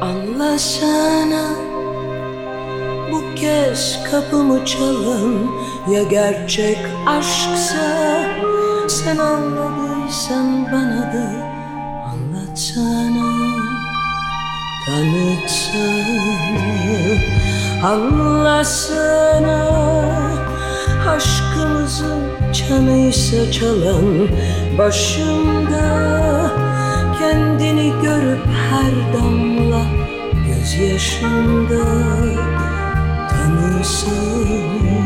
Anlasana, bu kez kapımı çalan ya gerçek aşksa, sen anladıysan bana da anlatsana, tanıtsana. Anlasana, aşkımızın çanıysa çalan başımda, kendini görüp her damla gözyaşımda tanısın.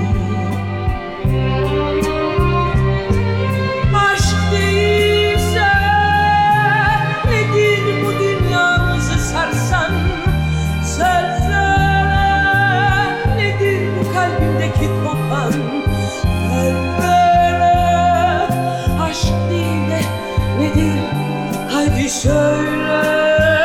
Aşk değilse nedir bu dünyamızı sarsan? Söyle, nedir bu kalbimdeki kopan? Söyle, aşk değil de nedir? Haydi söyle.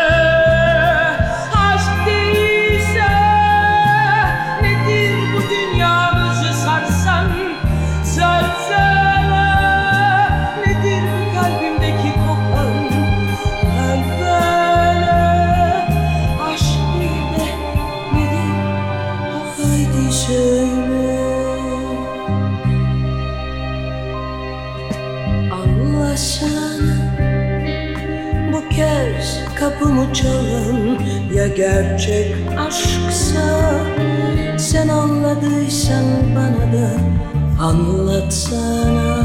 Anlasana, bu kez kapımı çalan ya gerçek aşksa, sen anladıysan bana da anlatsana,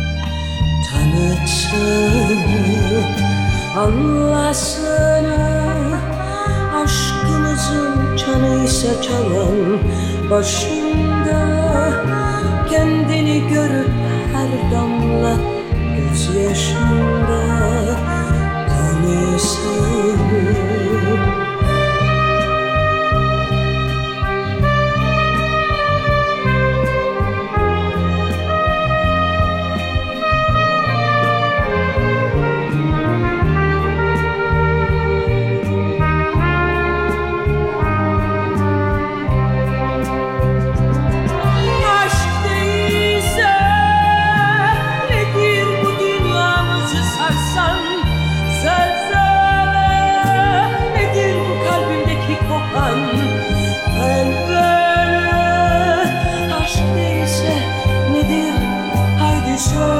tanıtsana. Anlasana, aşkımızın çanıysa çalan başında, kendini görüp her damla gözyaşımda tanısın. Aşk değilse nedir? Haydi söyle.